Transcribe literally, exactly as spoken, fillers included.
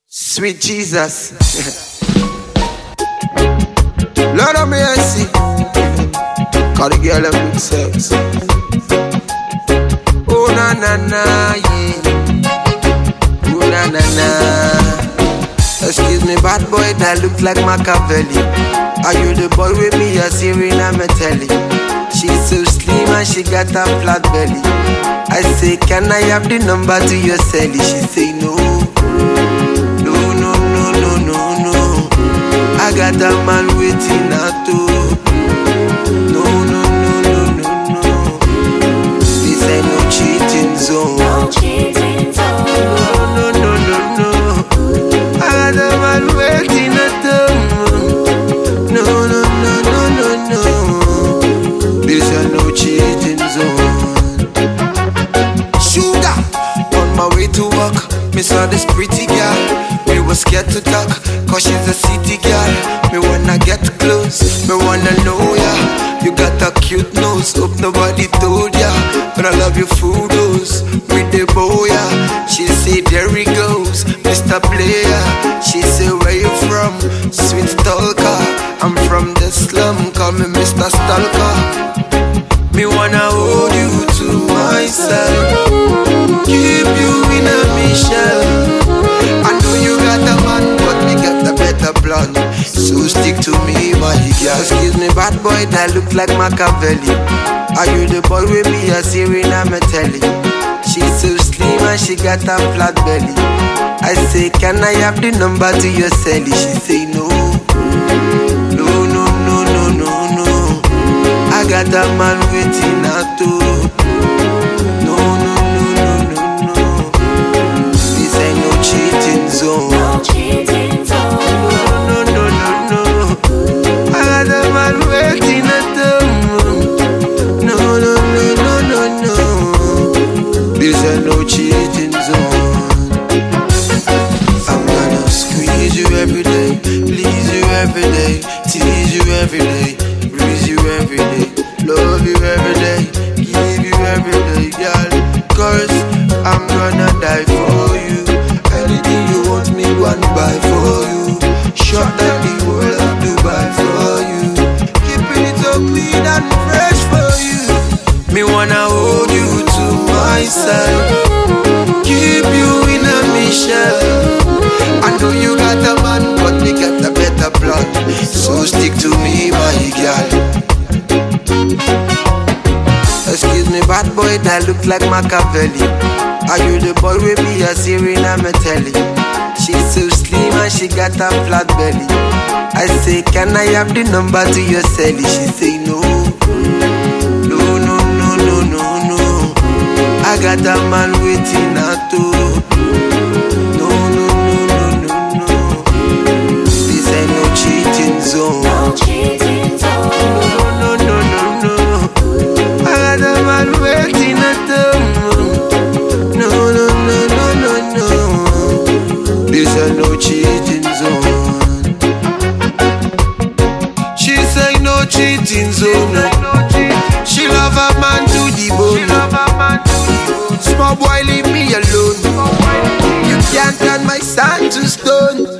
Sweet Jesus. Lord of mercy. Call the girl them look sexy. Oh na na na, yeah. Oh na na na. Excuse me, bad boy that look like Machiavelli. Are you the boy with me? You're Serena Metelli. She's so slim and she got a flat belly. I say, can I have the number to your celly? She say no. No, no, no, no, no, no. I got a man waiting at home. No, no, no, no, no, no. This ain't no cheating zone. No cheating zone. No, no, no, no, no. I got a man waiting at home. No, no, no, no, no, no. This ain't no cheating zone. Sugar, on my way to work, me saw this pretty girl. Me was scared to talk, cause she's a city girl. Me wanna get close, me wanna know ya. You got a cute nose, hope nobody told ya. But I love your photos, with the boya. She say there he goes, Mister Player. She say where you from, sweet stalker. I'm from the slum, call me Mister Stalker. Me wanna hold you to myself, keep you in a mission. I know you got a man, but me got a better plan. So stick to me, my girl. Excuse me, bad boy that look like Machiavelli. Are you the boy with me? You're Serena Metelli. She's so slim and she got a flat belly. I say, can I have the number to your celly? She say no. No, no, no, no, no, no. I got a man waiting at home. No, no, no, no, no, no. This ain't no cheating zone. No cheating zone. No, no, no, no. I got a man waiting at home. No, no, no, no, no, no. This ain't no cheating zone. I'm gonna squeeze you every day, please you every day, tease you every day, breeze you every day, love you every day, give you every day, girl. Cause I'm gonna die for you. Anything you want me one buy for you. Shut down the world of Dubai for you. Keeping it so clean and fresh for you. Me wanna hold you to myself, keep you in a mission. I know you got a man, but me got a better plan. So stick to me, my girl. Excuse me, bad boy that look like Machiavelli. Are you the boy with me? You're Serena Metelli. She's so slim and she got a flat belly. I say, can I have the number to your celly? She say no. No, no, no, no, no, no. I got a man waiting at home. No, no, no, no, no, no. This ain't no cheating zone. No cheating zone. No, no, no, no, no. I got a man waiting at home. No, no, no, no, no, no. This ain't no cheating zone. She say no cheating zone. She love a man to the bone. Small boy leave me alone. You can't turn my sand to stone.